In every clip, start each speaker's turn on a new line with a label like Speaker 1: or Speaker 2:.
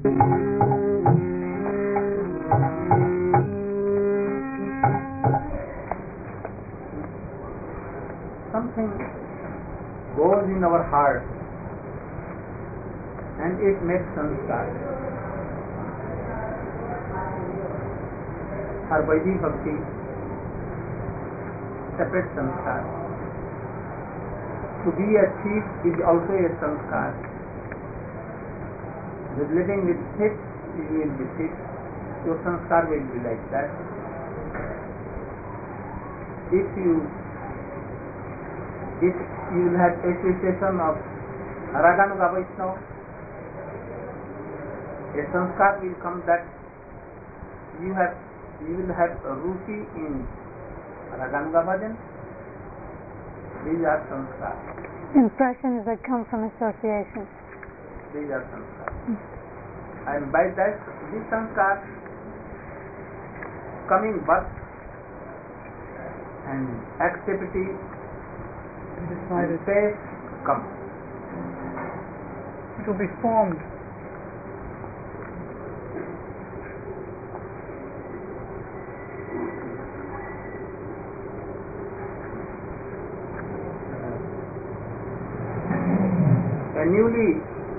Speaker 1: Something goes in our heart and it makes sanskar. Our Vaidhi Bhakti, separate sanskar. To be a thief is also a sanskar. With living with thief, you will be thief. Your sanskar will be like that. If you will have association of Raganuga Vaishnava, a sanskar will come that you will have a ruchi in Raganuga Bhajan. These are sanskar.
Speaker 2: Impressions that come from association.
Speaker 1: These are sanskar. And by that, this sanskar coming birth and activity and faith come.
Speaker 3: It will be formed.
Speaker 1: A newly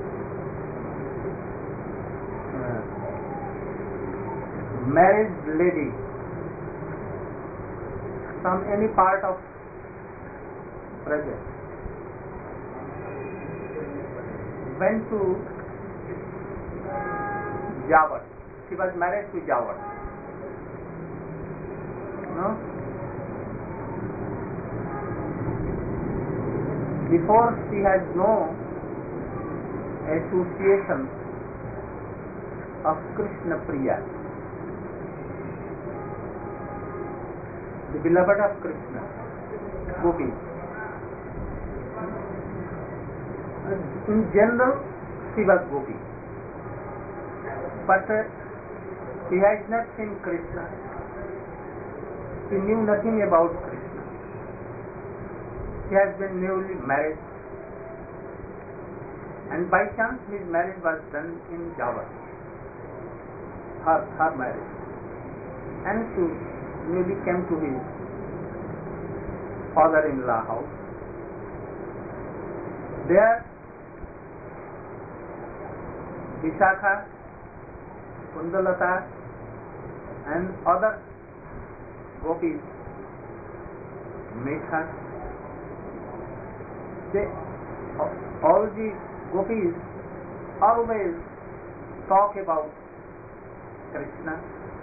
Speaker 1: married lady from any part of Braja went to Jawar. She was married to Jawar. No? Before she has no association of Krishna Priya, the beloved of Krishna, Gopi. In general, she was Gopi, but she has not seen Krishna. She knew nothing about Krishna. She has been newly married, and by chance his marriage was done in Java. Her marriage, and she newly came to his father-in-law house. There, Vishakha, Kundalata, and other gopis met her. All the gopis always talk about Krishna.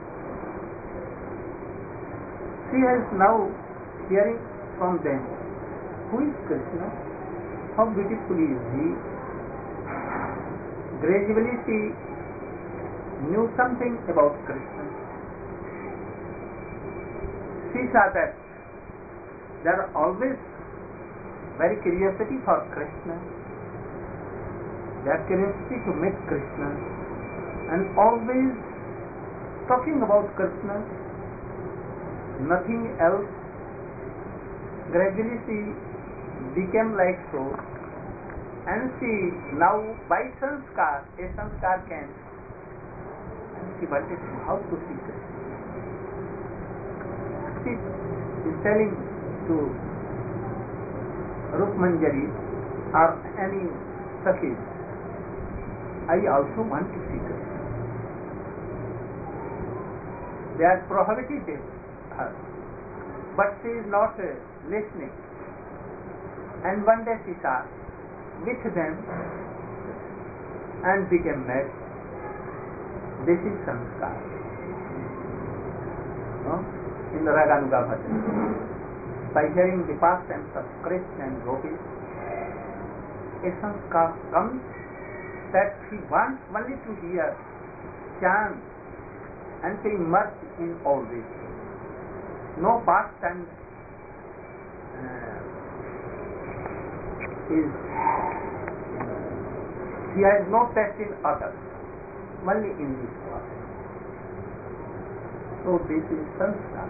Speaker 1: She is now hearing from them, who is Krishna? How beautiful is he? Gradually she knew something about Krishna. She saw that there are always very curiosity for Krishna. Their curiosity to meet Krishna and always talking about Krishna, nothing else. Gradually she became like so, and she now by sanskar, a sanskar came, and she wanted how to see Krishna. She is telling to Rukmanjari or any Sakhi, I also want to see Krishna. They are prohibited her, but she is not listening. And one day she saw with them and became mad. This is sanskar. No? In the Raganuga Bhajan, by hearing the pastimes of Krishna and Gopi, a sanskar comes that he wants only to hear chant and to immerse in all this. No pastime he has no taste in others, only in this one. So this is sanskar.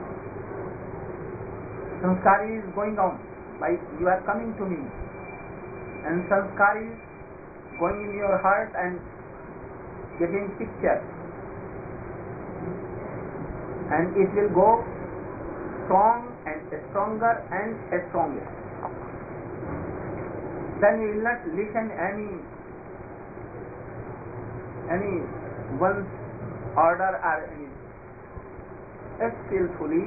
Speaker 1: Sanskar is going on, like you are coming to me, and sanskar is going in your heart and getting picture, and it will go strong and stronger and stronger. Then you will not listen any one's order or any. Skillfully,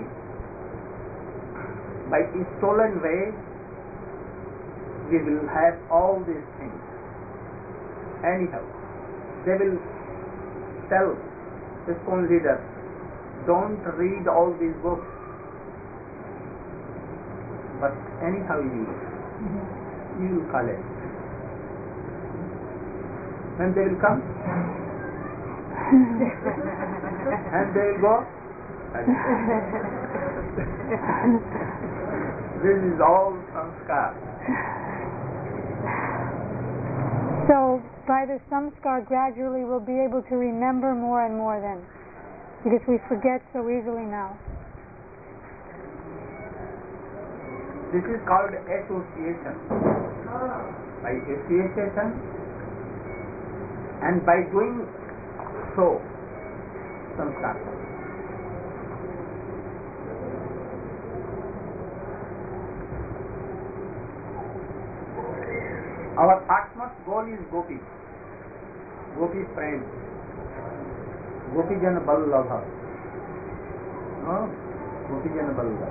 Speaker 1: by a stolen way, we will have all these things. Anyhow, they will tell the ISKCON leaders, don't read all these books. But anyhow you will collect. When they will come, and they will go. This is all samskar.
Speaker 2: So, by the samskar, gradually we'll be able to remember more and more then, because we forget so easily now.
Speaker 1: This is called association. By association, and by doing so, samskar. Our utmost goal is Gopi. Gopi friend. Gopi Jan Ballabha. No? Gopi Jan Ballabha.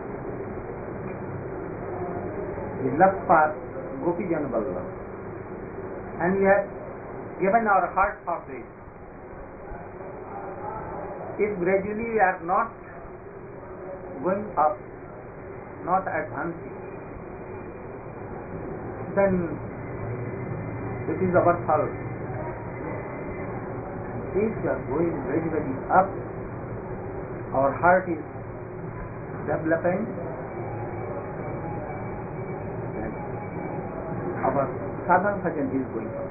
Speaker 1: We love for Gopi Jan Ballabha. And we have given our heart for this. If gradually we are not going up, not advancing, then it is our fault. If we are going gradually up, our heart is developing, then our sadhana bhajan is going up.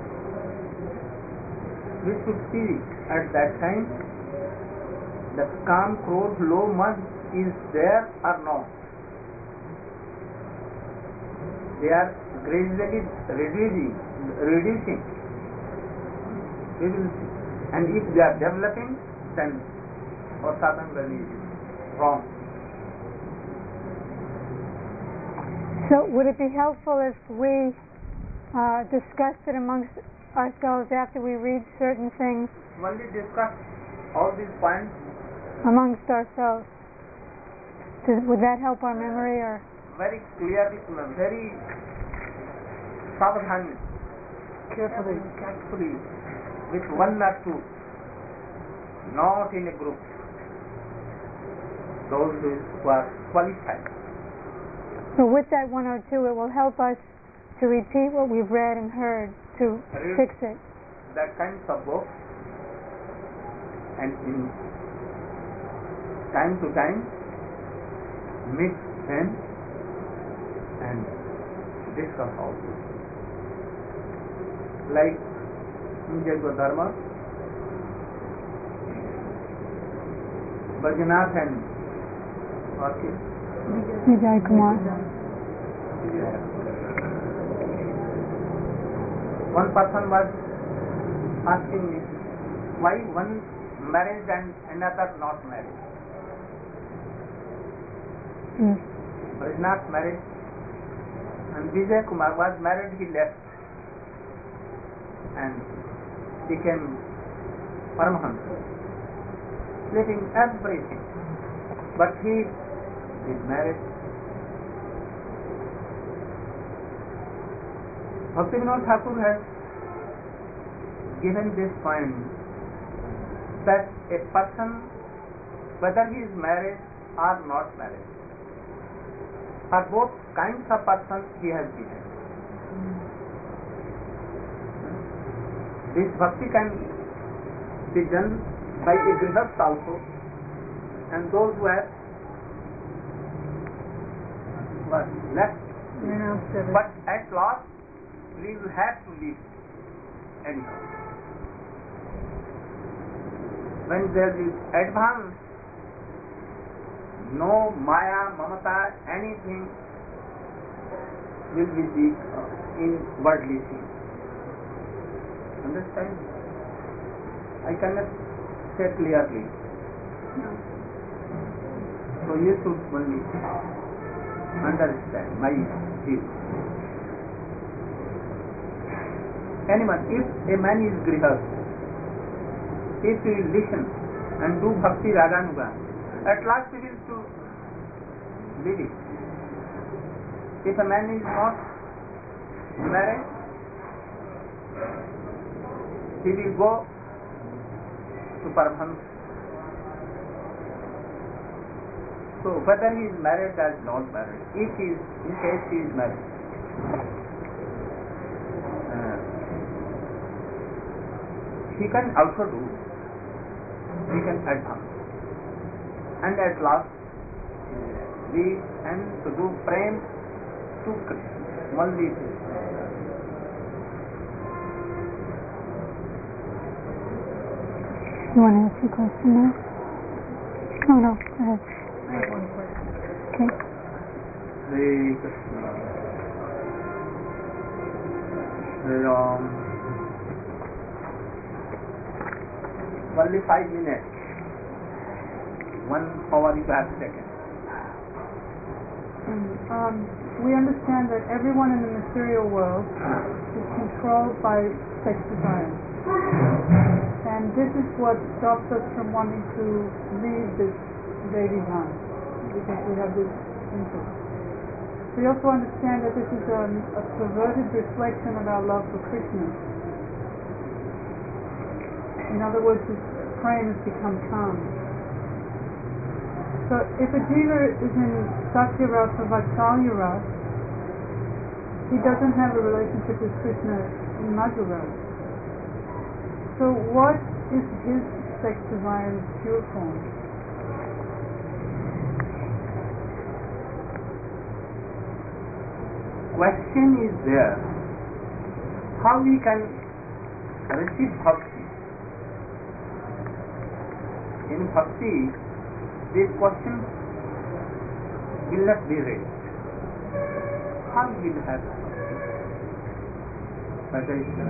Speaker 1: We should see at that time that Kam, Krodh, Lobh, Madh is there or not. They are gradually reducing. We will see. And if they are developing, then our sadhana bhajan is wrong.
Speaker 2: So, would it be helpful if we discussed it amongst ourselves after we read certain things?
Speaker 1: Only discuss all these points
Speaker 2: amongst ourselves. Would that help our memory, or?
Speaker 1: Very clearly, very savadhan, carefully, with one or two, not in a group. Those who are qualified.
Speaker 2: So with that one or two, it will help us to repeat what we've read and heard, to fix it.
Speaker 1: That kinds of books, and in time to time, mix them and discuss all this. Like in Jago Dharma, Bajanath and
Speaker 2: Vijay Kumar.
Speaker 1: One person was asking me, why one married and another not married? Bajanath married, and Vijay Kumar was married, he left and became Paramahansa, leaving everything. But he is married. Bhaktivinoda Thakur has given this point that a person, whether he is married or not married, for both kinds of persons he has given. This bhakti can be done by a grihastha also, and those who have left. But at last we will have to leave anyhow. When there is advance, no maya, mamata, anything will be in worldly things. Understand? I cannot say clearly. So you should only understand my view. Anyone, if a man is grihast, if he will listen and do bhakti raganuga, at last he will to leave it. If a man is not married, he will go to Paramahansa. So whether he is married or not married, if he is, in case he is married, he can also do, he can advance. And at last, we and to do prem to Krishna. Only this.
Speaker 2: You want to ask a question now? Oh no, go ahead.
Speaker 3: I have one question.
Speaker 2: Okay.
Speaker 1: Hare Krishna. Hare Ram. Only 5 minutes. 1 hour you have taken.
Speaker 3: We understand that everyone in the material world is controlled by sex desire. And this is what stops us from wanting to leave this baby line, because we have this interest. We also understand that this is a perverted reflection of our love for Krishna. In other words, this praying has become calm. So if a jiva is in Satya Rasa, Vatsalya Rasa, he doesn't have a relationship with Krishna in Madhura Rasa. So what is his sex desire in pure form?
Speaker 1: Question is there, how we can receive bhakti? In bhakti, this question will not be raised. How will have bhakti? Whether it's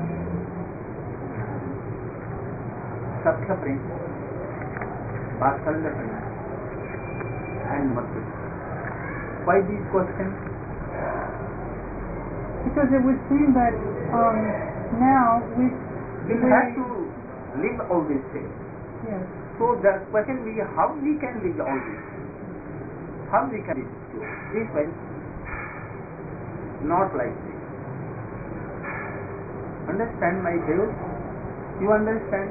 Speaker 1: Sakhya Prem, Vatsalya Prem, and Madhurya. Why this question?
Speaker 3: Because it would seem that now we
Speaker 1: have to live all these things.
Speaker 3: Yes.
Speaker 1: So the question will be how we can live all this? How we can live this way? Not like this. Understand my view? You understand?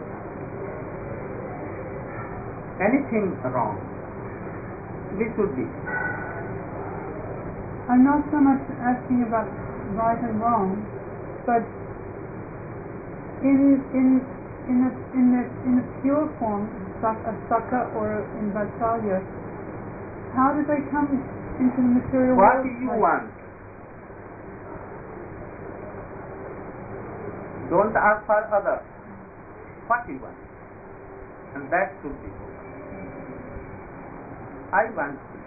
Speaker 1: Anything wrong, we should be.
Speaker 3: I'm not so much asking about right and wrong, but in a pure form, a Sakha or in Vatsalya, how do they come into the material
Speaker 1: What
Speaker 3: world?
Speaker 1: do you want? Don't ask for others. What you want? And that should be. I want this.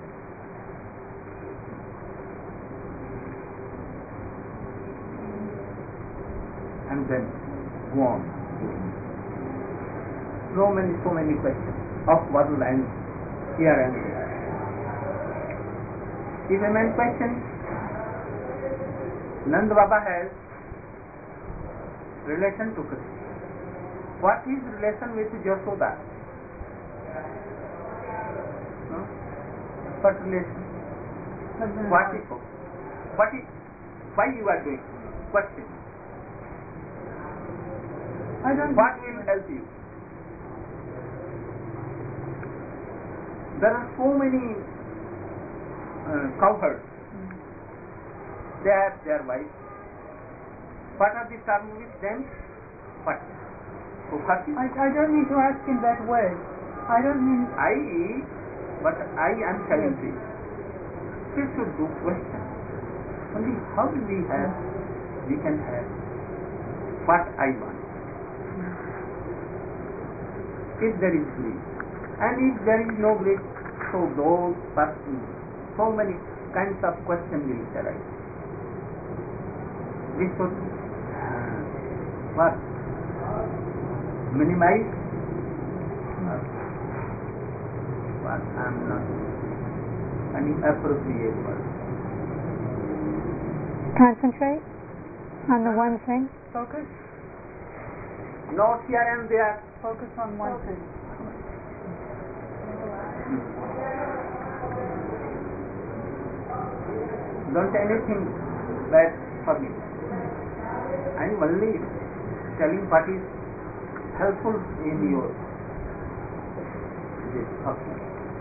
Speaker 1: And then go on. So many questions of world and here and there. If a man questions, Nanda Baba has relation to Krishna. What is relation with Yashoda? No? What relation? Why you are doing? Question. What will help you? There are so many cowherds. They have their wives. What are the terms with them? What?
Speaker 3: I don't mean to ask in that way. I don't mean...
Speaker 1: But I am telling you. We should do question. Only how we can have what I want. If there is bliss. And if there is no bliss, so those persons, so many kinds of questions will arise. We should what? minimize, but I'm not any appropriate word.
Speaker 2: Concentrate on the one thing.
Speaker 3: Focus.
Speaker 1: Not here and there.
Speaker 3: Focus on one thing.
Speaker 1: Don't anything bad for me. I'm only telling what is helpful in your this option.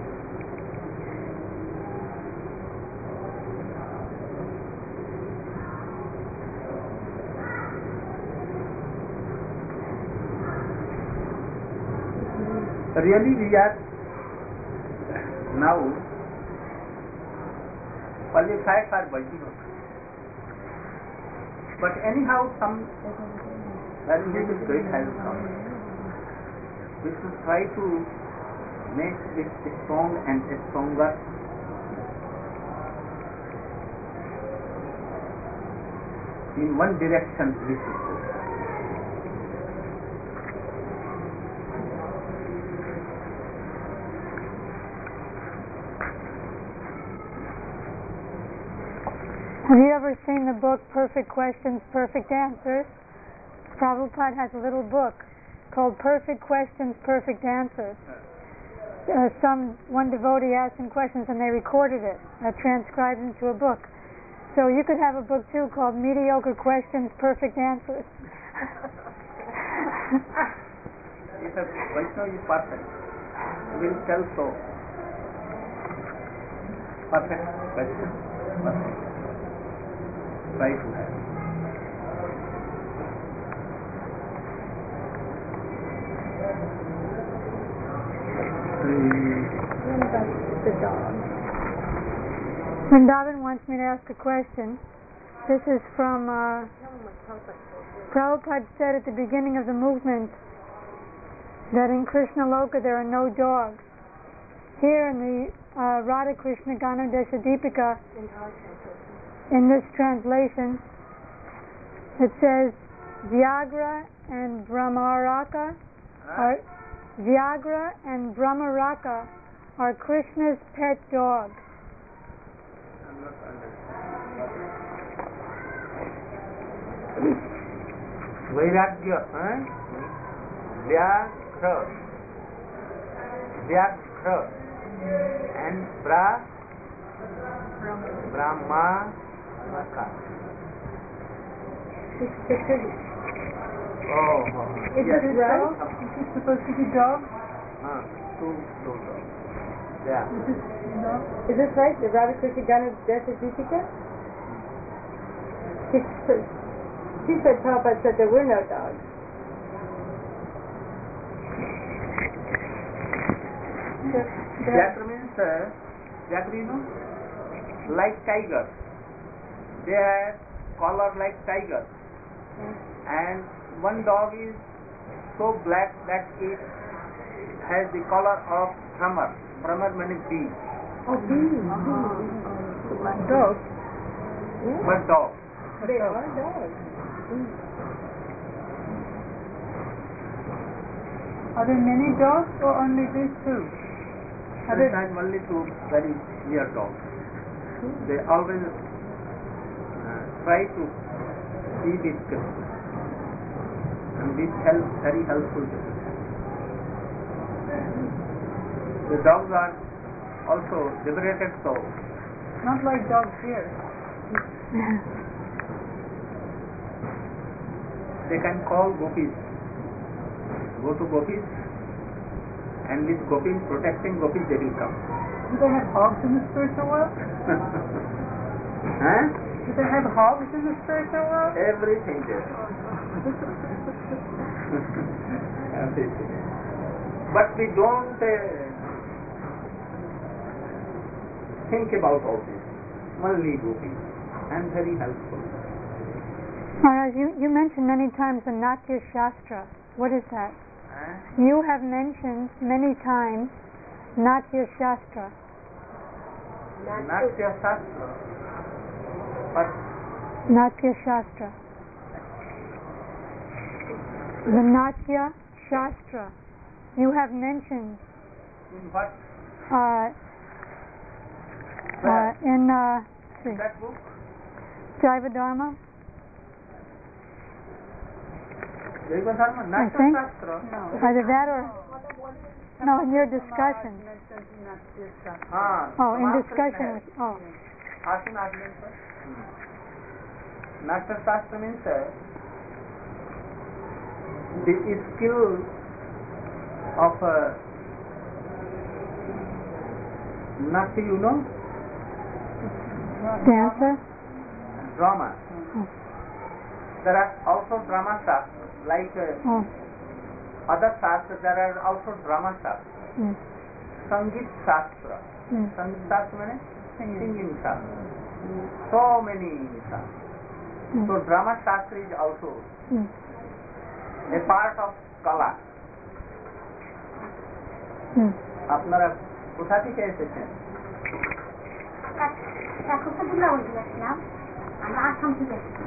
Speaker 1: Really, we are now qualified for Vaidika. But anyhow, some very little great has come. We should try to make it strong and stronger. In one direction we should go.
Speaker 2: Have you ever seen the book Perfect Questions, Perfect Answers? Prabhupada has a little book called Perfect Questions, Perfect Answers. One devotee asked him questions and they recorded it, transcribed into a book. So you could have a book too called Mediocre Questions, Perfect Answers.
Speaker 1: If a Vaishnava is perfect, he will tell so. Perfect question, perfect. Try to have.
Speaker 2: The dog. Vrindavan wants me to ask a question. This is from Prabhupada said at the beginning of the movement that in Krishna Loka there are no dogs. Here in the Radha Krishna Ganodesha Deepika, in this translation, it says Vyagra and Brahmaraka are Krishna's pet dogs.
Speaker 1: I'm not understanding. Vairagya, Vyagra and Brahmaraka.
Speaker 3: Is
Speaker 1: yes.
Speaker 3: it right? Is it supposed to be dog?
Speaker 1: Two dogs. Yeah.
Speaker 4: Is this right? The Radha Krishna Ganodesha Deepika? She said Prabhupada said there were no dogs.
Speaker 1: Vyagra means like tiger. They have color like tiger. And one dog is so black that it has the color of Brahmar. Brahmar means bee.
Speaker 4: Oh, bees.
Speaker 3: Dog.
Speaker 4: Yeah.
Speaker 1: But dog.
Speaker 4: They are dogs.
Speaker 3: Are there many dogs or only these two?
Speaker 1: Sometimes only two very near dogs. They always try to see this Krishna. And this helps, very helpful to them. The dogs are also liberated souls.
Speaker 3: Not like dogs here.
Speaker 1: They can call gopis. Go to gopis, and with gopis, protecting gopis, they will come.
Speaker 3: Do they have hogs in the spiritual world?
Speaker 1: Huh?
Speaker 3: Do they have hogs in the spiritual world?
Speaker 1: Everything there. Everything. But we don't think about all this. Only gopis. And very helpful.
Speaker 2: Maharaj, you mentioned many times the Natya Shastra. What is that? You have mentioned many times Natya Shastra.
Speaker 1: Natya Shastra. But
Speaker 2: Natya Shastra. The Natya Shastra you have mentioned
Speaker 1: In what?
Speaker 2: In
Speaker 1: That book?
Speaker 2: Jaiva Dharma?
Speaker 1: Jaiva Dharma,
Speaker 2: I
Speaker 1: Nashta
Speaker 2: think.
Speaker 1: Shastra.
Speaker 2: Either that or no, in your discussion. In discussion with
Speaker 1: Ashana means Nashta Shastra means the skill of Nati, you know?
Speaker 2: Dancer?
Speaker 1: Drama. There are also drama shastras, like other shastras, there are also drama shastras. Sangeet Shastra. Sangeet Shastra means singing shastra. So many shastras. So drama shastra is also a part of Kala. আপনারা কোথা থেকে এসেছেন? আমরা আসাম থেকে এসেছি।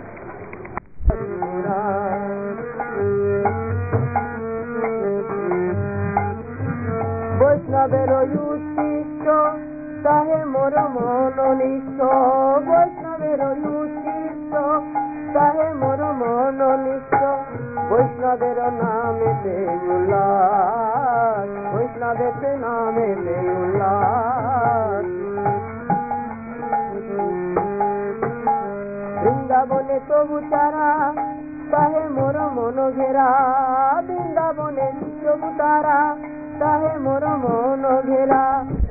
Speaker 5: বৈষ্ণবের উচ্ছিষ্ট তাহে মোর মনোনিষ্ঠ, বৈষ্ণবের উচ্ছিষ্ট তাহে মোর মনোনিষ্ঠ, বৈষ্ণবের নামেতে উল্লাস, বৈষ্ণবের নামেতে উল্লাস। বৃন্দাবনে তবু তারা তাহে মোর মন ঘেরা, বৃন্দাবনে তবু তারা তাহে মোর মন ঘেরা।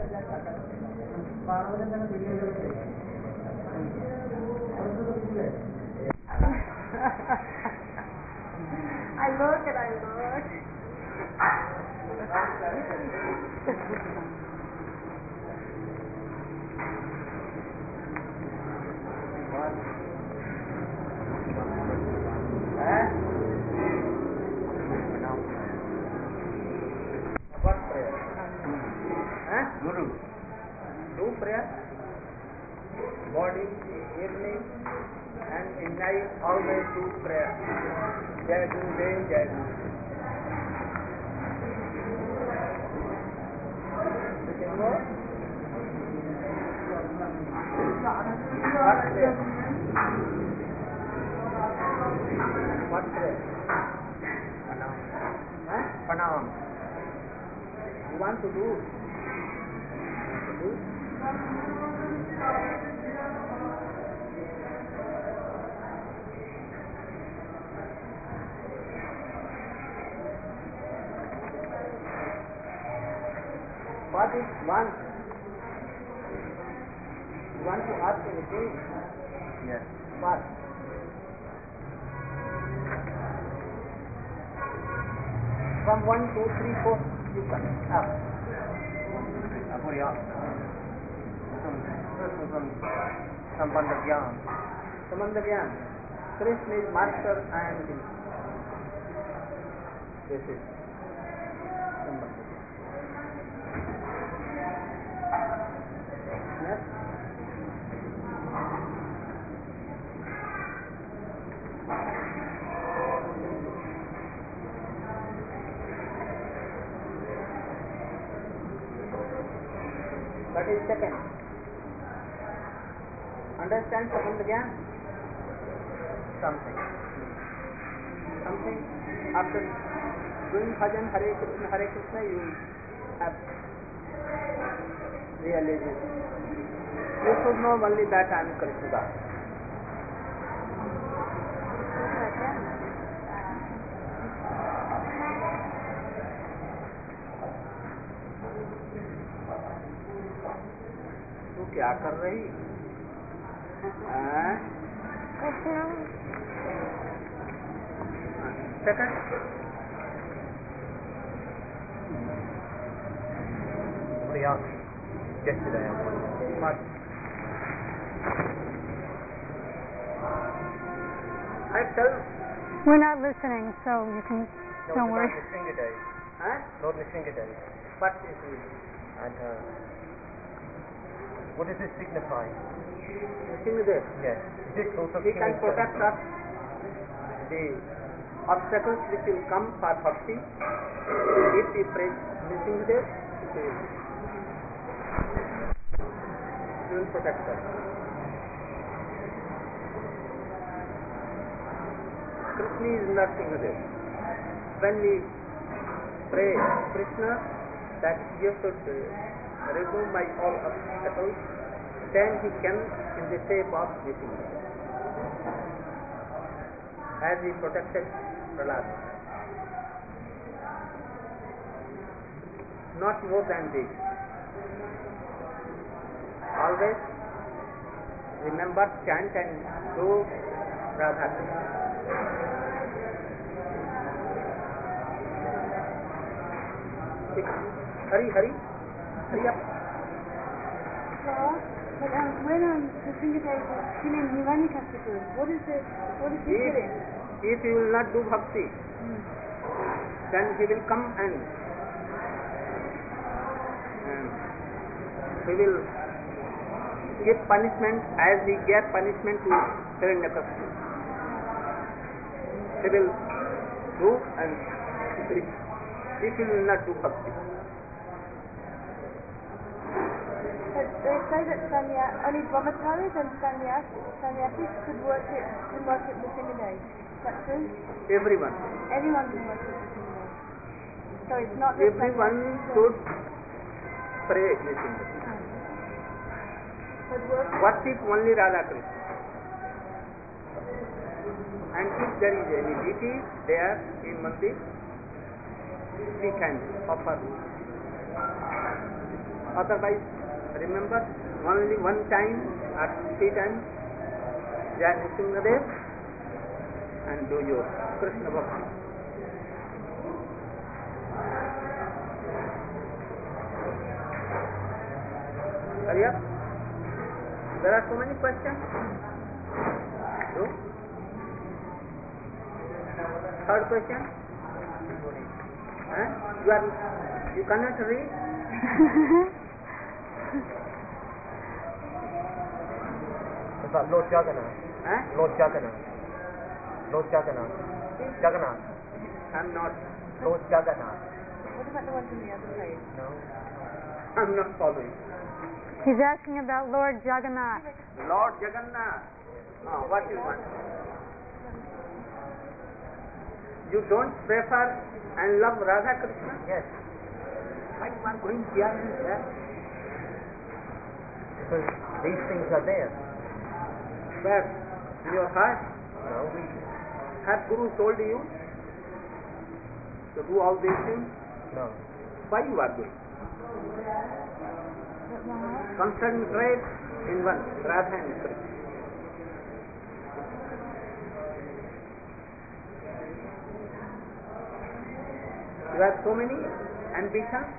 Speaker 4: I look and I look.
Speaker 1: What prayer? Guru. Do prayer. Morning, evening, and in night always do prayer. Jai Guru Dev, Jai Guru. What prayer? What prayer? Pranam. You want to do? What is one? You want to ask anything? Yes. What? From 1, 2, 3, 4, you can ask. Sambandha Gyan. Krishna is master and this is Sambandha. Yes? That is second. Understand Sambandha Gyan? Something. After doing bhajan Hare Krishna, you have realization. You should know only that I am Krishna Das. तू क्या कर रही? Second. Somebody asked yesterday. What? I tell.
Speaker 2: We're not listening, so you can. Don't worry.
Speaker 5: Nisringa Day. Lord Nisringa Day.
Speaker 1: What is it?
Speaker 5: And what does this signify?
Speaker 1: Nisringa Day.
Speaker 5: Yes. Is this also
Speaker 1: He can protect us. The obstacles which will come for bhakti, if we pray Nrsimhadev, he will protect us. Krishna is Nrsimhadev. When we pray Krishna that you should remove my all obstacles, then he came in the shape of Nrsimhadev, as he protected Prahlad. Not more than this. Always remember, chant and do Radha. Hurry up.
Speaker 4: But when the Nrsimhadev is killing Hiranyakashipu, what is he killing?
Speaker 1: If he will not do bhakti, then he will come and he will give punishment as he gave punishment to Hiranyakashipu. He will do, and if he will not do bhakti.
Speaker 4: But they say that only brahmacharis and sannyasis could worship Nrsimhadev. Is that true?
Speaker 1: Everyone
Speaker 4: Anyone can worship Nrsimhadev. So it's not just
Speaker 1: should pray Nrsimhadev. Worship only Radha Krishna. And if there is any deity there in mandir, we can offer. Otherwise, remember, only one time or 3 times Jai Nrsimhadev and do your Krishna Bhakti. Hurry up. There are so many questions. So, third question. You cannot read?
Speaker 5: It's about Lord Jagannath. Lord Jagannath. Lord Jagannath. Jagannath.
Speaker 1: I'm not.
Speaker 5: Lord Jagannath.
Speaker 4: What about the ones on the other page?
Speaker 5: No.
Speaker 1: I'm not following.
Speaker 2: He's asking about Lord Jagannath.
Speaker 1: Lord Jagannath. What you want? You don't prefer and love Radha Krishna?
Speaker 5: Yes.
Speaker 1: Why you are going here and there?
Speaker 5: Because these things are there.
Speaker 1: Where? In your heart?
Speaker 5: No.
Speaker 1: Have Guru told you to do all these things?
Speaker 5: No.
Speaker 1: Why you are doing? Concentrate in one, Radha and Krishna. You have so many ambitions,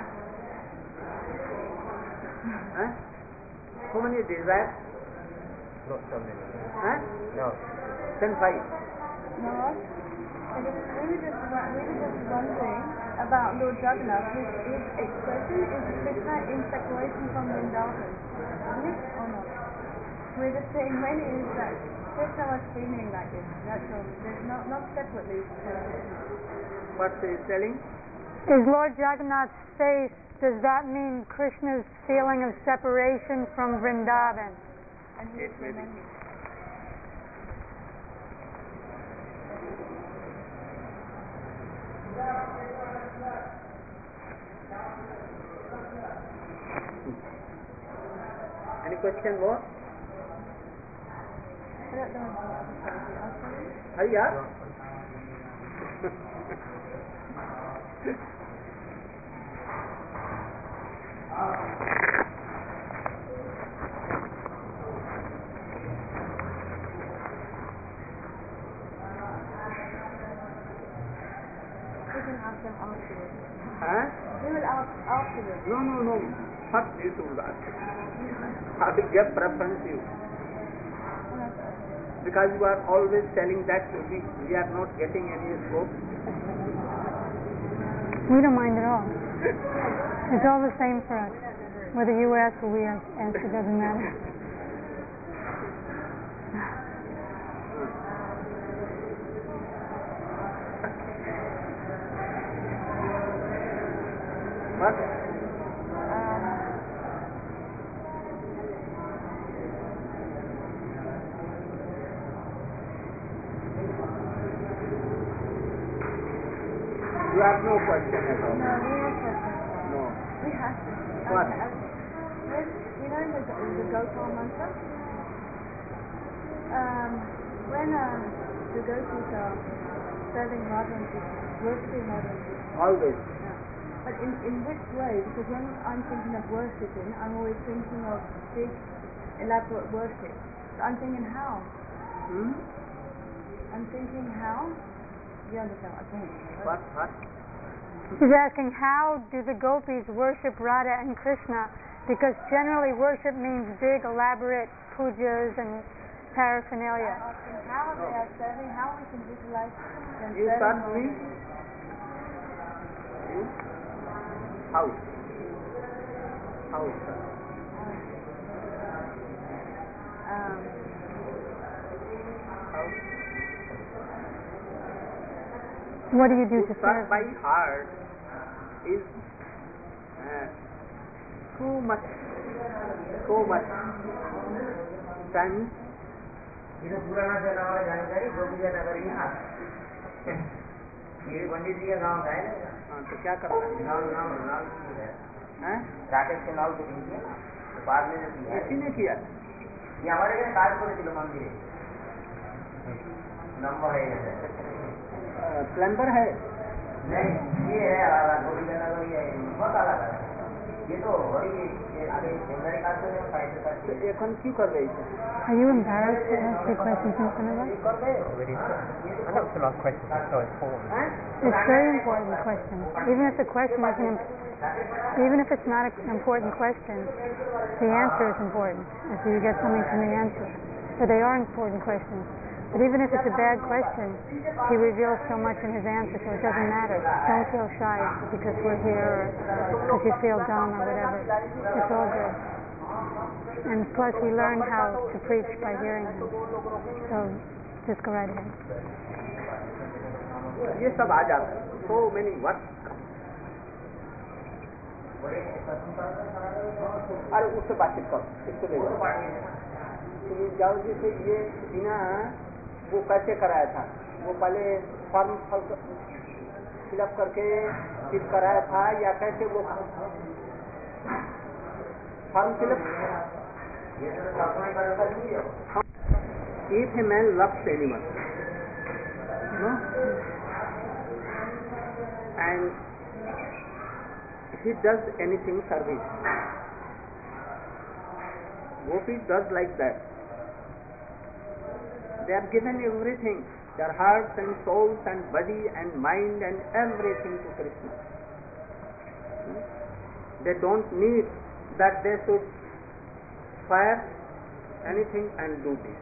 Speaker 1: so many desires.
Speaker 5: Not so many.
Speaker 1: No.
Speaker 5: No.
Speaker 1: Then why?
Speaker 4: No. And we were just wondering about Lord Jagannath. His expression is Krishna in separation from Vrindavan. Isn't it or not? We're just saying when is that Krishna was feeling like this. That's all. There's not separately.
Speaker 1: What he is telling?
Speaker 2: Is Lord Jagannath's face, does that mean Krishna's feeling of separation from Vrindavan?
Speaker 4: And he's remembering.
Speaker 1: Any question more?
Speaker 4: I don't know what the other page is.
Speaker 1: Hurry up.
Speaker 4: We can ask them afterwards.
Speaker 1: We
Speaker 4: will ask afterwards.
Speaker 1: No. First you should ask. I will give preference to you. Because you are always telling that we are not getting any scope.
Speaker 2: We don't mind at all. It's all the same for us. Whether you ask or we ask, it doesn't matter.
Speaker 1: But you have no question at all.
Speaker 4: No, we have questions.
Speaker 1: No.
Speaker 4: We have.
Speaker 1: What?
Speaker 4: You know the Gopal mantra? When the gopis are serving Radha and Krishna, worshipping Radha and Krishna.
Speaker 1: Always.
Speaker 4: Yeah. But in which way? Because when I'm thinking of worshipping, I'm always thinking of big, elaborate worship. So I'm thinking how?
Speaker 1: Hmm?
Speaker 4: I'm thinking how? You understand what I'm saying?
Speaker 1: What?
Speaker 2: He's asking how do the gopis worship Radha and Krishna, because generally worship means big elaborate pujas and paraphernalia.
Speaker 4: I'm asking how they are serving, how we can visualize them
Speaker 1: You
Speaker 4: serving
Speaker 1: start
Speaker 4: Radha.
Speaker 1: me? You? How? How? How?
Speaker 2: What do you do
Speaker 1: To
Speaker 2: to
Speaker 1: start
Speaker 2: serve
Speaker 1: by
Speaker 2: them?
Speaker 1: heart is too much time.
Speaker 5: ये तो पुराना से नाम जानकारी गोपीजा नगर ही हाथ ये पंडित जी का गांव का है ना
Speaker 1: हाँ तो क्या करना है?
Speaker 5: नाम
Speaker 1: हैं?
Speaker 5: राकेश के नाम को दीजिए तो बाद में जो किया
Speaker 1: किसी ने किया
Speaker 5: ये हमारे घर कार्य को किलो मंदिर नंबर है
Speaker 1: प्लम्बर है
Speaker 5: नहीं ये है अलग गोपीजा नगर ये बहुत अलग है ये तो बड़ी आगे मेरे ख्याल से फायदे का
Speaker 1: तो এখন কি করবে এটা?
Speaker 2: Are you embarrassed to ask the questions in front of us?
Speaker 5: I know it's a lot of questions, it's so important.
Speaker 2: It's very important question. Even if the question isn't, even if it's not an important question, the answer is important. And so you get something from the answer. So they are important questions. But even if it's a bad question, he reveals so much in his answer, so it doesn't matter. Don't feel shy because we're here or because you feel dumb or whatever. It's all good. And plus we learn how to preach by hearing him. So just go right ahead.
Speaker 1: ये सब आ जाता है. So many words. अरे उससे बातचीत करो, इसको ले जाओ. तुम जाओ जैसे ये बिना वो कैसे कराया था? वो पहले फॉर्म फिलअप करके फिल कराया था या कैसे वो form fill up? If a man loves anyone, no, and he does anything service, Gopi does like that. They are given everything, their hearts and souls and body and mind and everything to Krishna. They don't need that they should fire anything and do this.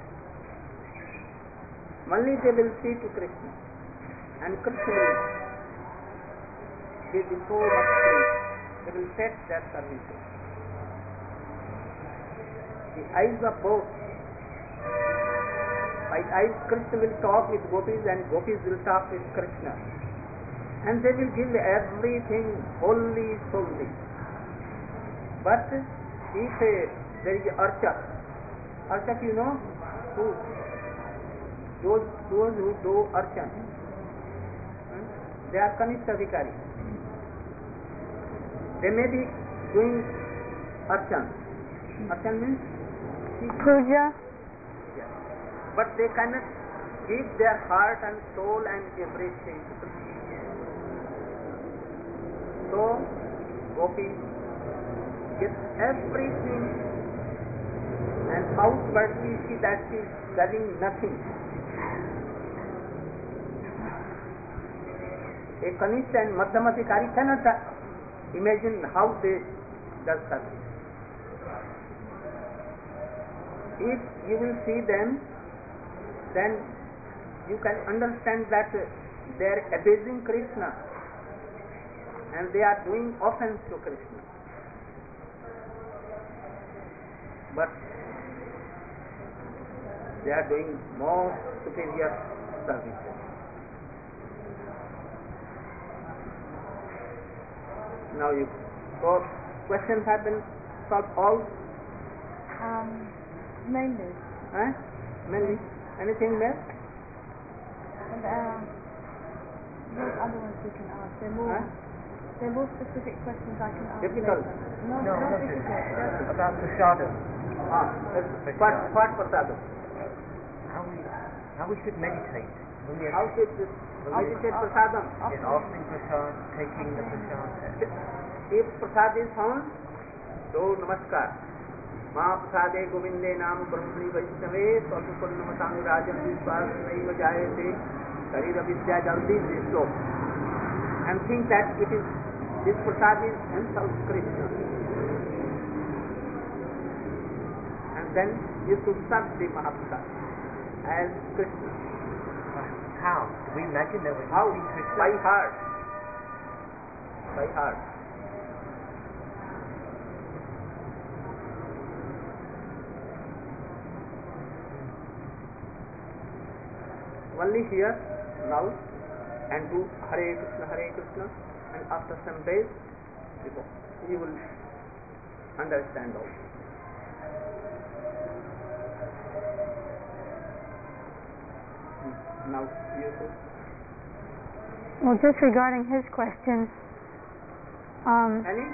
Speaker 1: Only they will see to Krishna, and Krishna will be so much pleased. They will take their services. The eyes of both. By eyes, Krishna will talk with gopis and gopis will talk with Krishna. And they will give everything wholly, solely. But if there is Archak you know, those who do Archan, they are Kanishta Adhikari. They may be doing Archan. Archan means?
Speaker 2: Puja.
Speaker 1: Yes. But they cannot give their heart and soul and everything. So, Gopi gets everything, and outwardly see that she is doing nothing. A Kanishta and Madhyam Adhikari cannot imagine how they does service. If you will see them, then you can understand that they are abusing Krishna and they are doing offense to Krishna. But they are doing more superior services. Now you So questions have been solved all?
Speaker 4: Mainly.
Speaker 1: Mainly. Anything left?
Speaker 4: And what other ones we can ask? They're more specific questions I can ask.
Speaker 1: Difficult?
Speaker 4: Later. No,
Speaker 5: No,
Speaker 4: not
Speaker 5: not
Speaker 4: difficult.
Speaker 5: difficult. About prasadam.
Speaker 1: What prasadam?
Speaker 5: How we should meditate.
Speaker 1: How should meditate prasadam?
Speaker 5: In offering prasad, taking the prasad.
Speaker 1: If prasad is found, so namaskar. Ma prasade govinde naam brahmani vaishnave swasupurnamatam rajan vishwas naiva jayate karira vidya jaldi vishlo. And think that this prasad is himself Krishna. And then you should serve the Mahaprasad as Krishna.
Speaker 5: How? Do we imagine that we're
Speaker 1: How?
Speaker 5: eating Krishna?
Speaker 1: By heart. By heart. Only here, now, and do Hare Krishna, and after some days, you will understand all. Now, you say.
Speaker 2: Well, just regarding his question,
Speaker 1: Any?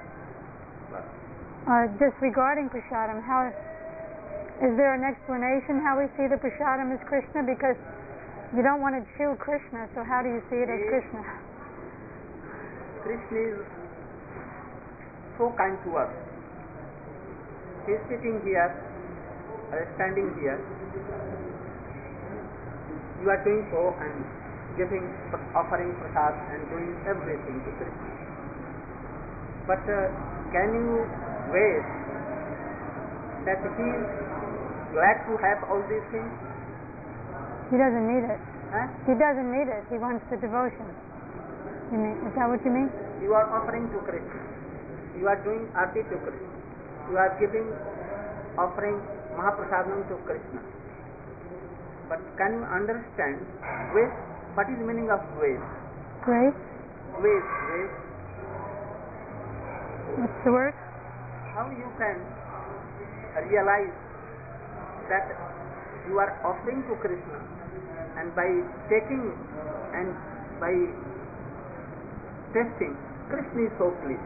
Speaker 2: just regarding prasadam, how is there an explanation how we see the prasadam as Krishna? Because you don't want to chew Krishna, so how do you see it as Krishna?
Speaker 1: Krishna is so kind to us. He is sitting here, or standing here. You are doing so and giving, offering prasad and doing everything to Krishna. But can you wait that he is glad to have all these things?
Speaker 2: He doesn't need it.
Speaker 1: Huh?
Speaker 2: He doesn't need it. He wants the devotion. You mean, is that what you mean?
Speaker 1: You are offering to Krishna. You are doing arti to Krishna. You are giving, offering Mahaprasadam to Krishna. But can you understand waste? What is the meaning of waste?
Speaker 2: Grace?
Speaker 1: Waste.
Speaker 2: What's the word?
Speaker 1: How you can realize that you are offering to Krishna, and by taking and by tasting, Krishna is so pleased.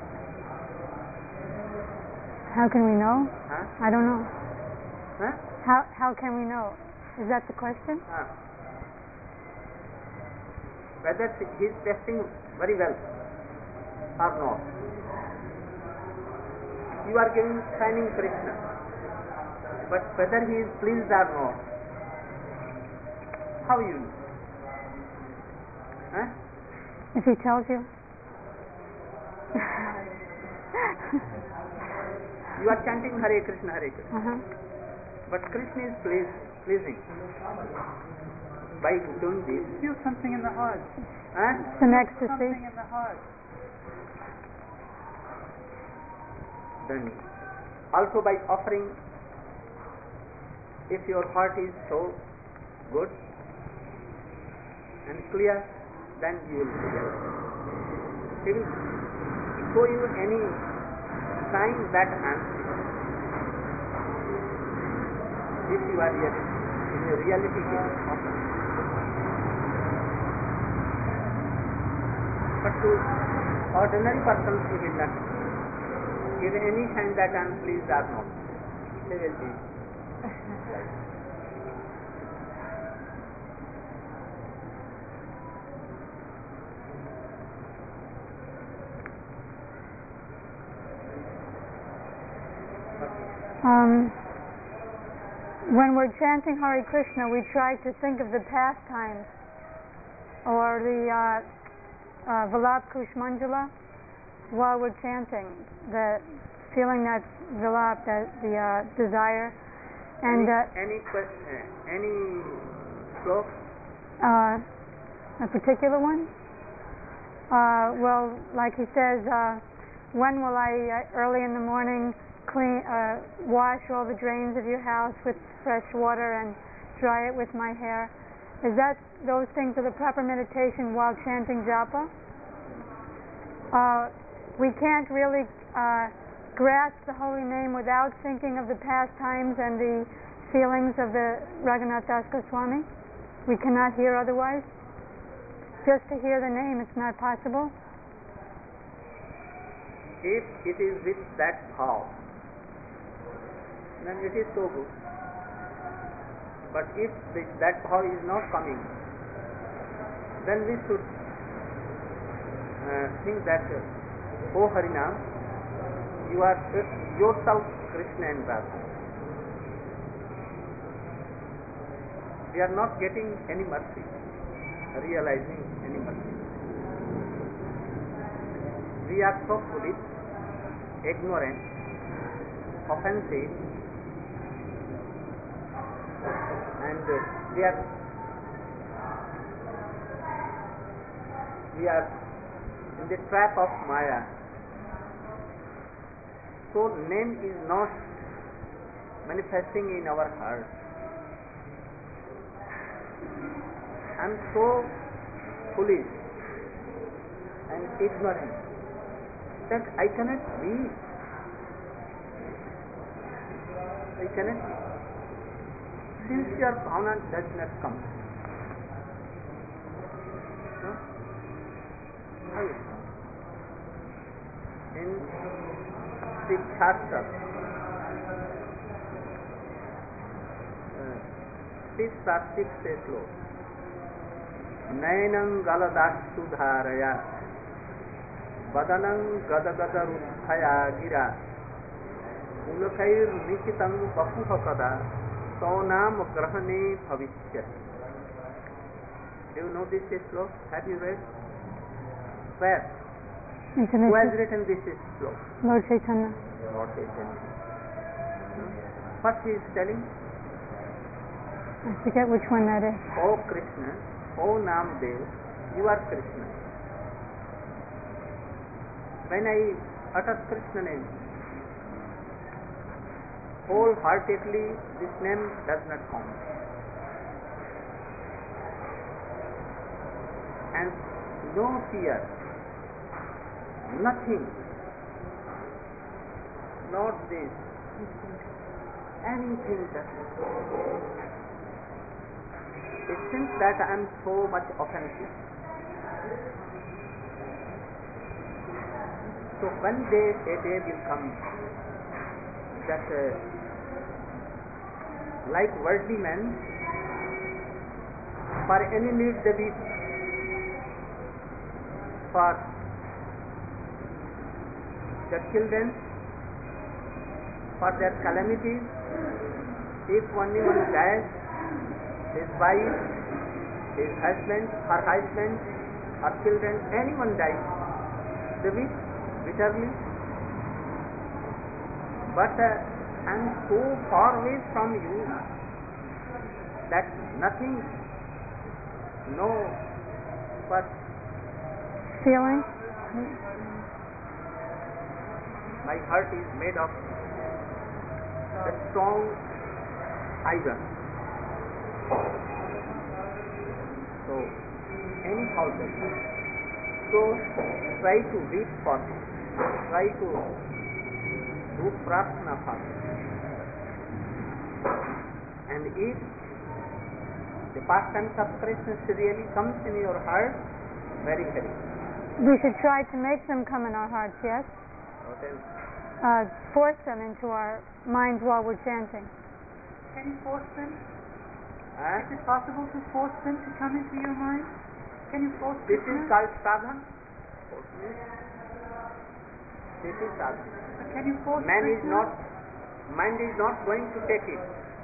Speaker 2: How can we know?
Speaker 1: Huh?
Speaker 2: I don't know.
Speaker 1: Huh?
Speaker 2: How can we know? Is that the question?
Speaker 1: Whether he is tasting very well or not. You are giving, signing Krishna, but whether he is pleased or not, how you know? Huh?
Speaker 2: If he tells you?
Speaker 1: You are chanting Hare Krishna, but Krishna is pleasing. By doing this,
Speaker 3: Feel something in the heart.
Speaker 2: Some ecstasy.
Speaker 3: Something in the heart.
Speaker 1: Then also by offering, if your heart is so good and clear, then you will realize. He will show you any sign that answer. If you are really in a reality offering. But to ordinary persons he will not give any sign that I am pleased or not. They will be.
Speaker 2: When we're chanting Hare Krishna, we try to think of the pastimes or the Vilap Kushmanjala while we're chanting, the feeling that Vilap, the desire. And
Speaker 1: any question, any slok?
Speaker 2: A particular one? Well, like he says, when will I, early in the morning, wash all the drains of your house with fresh water and dry it with my hair? Is that those things are the proper meditation while chanting japa? we can't really grasp the holy name without thinking of the pastimes and the feelings of the Raghunath Das Goswami? We cannot hear otherwise? Just to hear the name, it's not possible?
Speaker 1: If it is with that bhav, then it is so good. But if that bhav is not coming, then we should think that, O Harinam, you are yourself Krishna and Radha. We are not getting any mercy, realizing any mercy. We are so foolish, ignorant, offensive, and we are in the trap of Maya. So name is not manifesting in our heart. I am so foolish and ignorant that I cannot be. Sincere bhavana does not come. No? How is it? In Sikshastra, 6 or 6 slokas. नयनं गलदास्तु धारया वदनं गदगदरुद्धया गिरा पुलकैर्निशितं बपुः कदा सौनाम ग्रहणे भविष्यति. Do you know this sloka? Have you read? Where? Who has written this sloka?
Speaker 2: Lord Chaitanya.
Speaker 1: Lord Chaitanya. What he is telling?
Speaker 2: I forget which one that is.
Speaker 1: O Krishna, O Namdev, you are Krishna. When I utter Krishna name, wholeheartedly this name does not come. And no fear, nothing, not this, anything does not come. It seems that I am so much offensive. So one day, a day will come that like worldly men, for any need they be, for their children, for their calamities, if only one dies, his wife, his husband, her husband, her children, anyone dies, they weep bitterly. But I am so far away from you that nothing, no but
Speaker 2: feeling.
Speaker 1: My heart is made of a strong iron. So, anyhow, so try to weep for him, try to do prarthana for him. And if the pastimes of Krishna really comes in your heart, very, very.
Speaker 2: We should try to make them come in our hearts, yes?
Speaker 1: What else?
Speaker 2: Force them into our minds while we're chanting.
Speaker 3: Can you force them?
Speaker 1: Is
Speaker 3: it possible to force them to come into your mind? Can you force
Speaker 1: this
Speaker 3: Krishna?
Speaker 1: Is called sadhana. This is sadhana.
Speaker 3: Can you force
Speaker 1: Mind is not going to take it.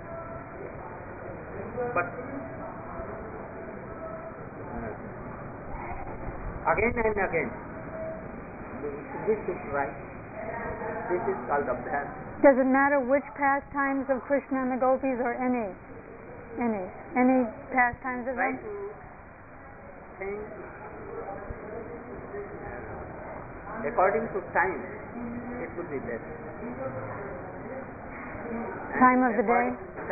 Speaker 1: But again and again, we should try. This is called abhyas.
Speaker 2: Does it matter which pastimes of Krishna and the gopis or any pastimes of
Speaker 1: Try
Speaker 2: them?
Speaker 1: to think according to time. It would be best.
Speaker 2: Time of the day?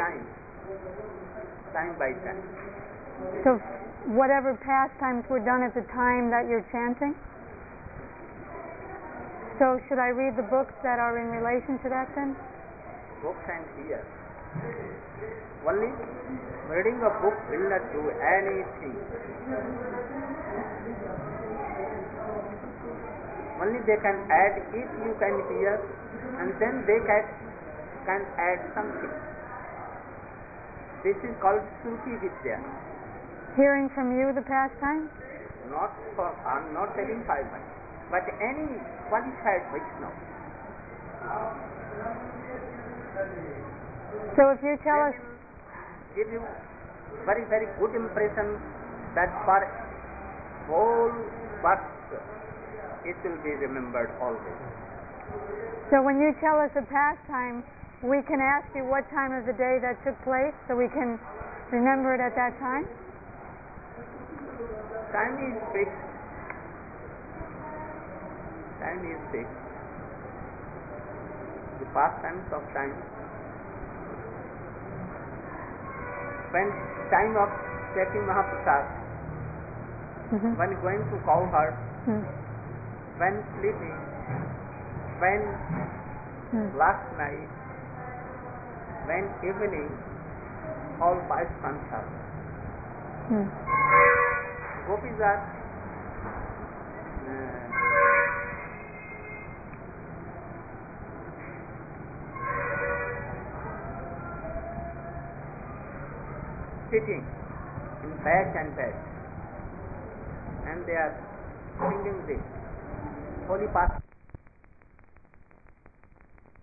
Speaker 1: Time by time.
Speaker 2: So whatever pastimes were done at the time that you're chanting? So should I read the books that are in relation to that then?
Speaker 1: Books and ears. Only reading a book will not do anything. Only they can add if you can hear, and then they can add something. This is called Shruti Vidya.
Speaker 2: Hearing from you the pastime?
Speaker 1: I'm not telling 5 months, but any qualified Vaishnava.
Speaker 2: So if you tell us,
Speaker 1: give you very, very good impression that for whole birth it will be remembered always.
Speaker 2: so when you tell us a pastime, we can ask you what time of the day that took place so we can remember it at that time?
Speaker 1: Time is fixed. Time is fixed. The pastimes of time. When time of taking Mahaprasad, when going to cow herd, when sleeping, when last night, when evening, all 5 sankhas. Gopis are sitting in batch and batch, and they are singing this holy pastime.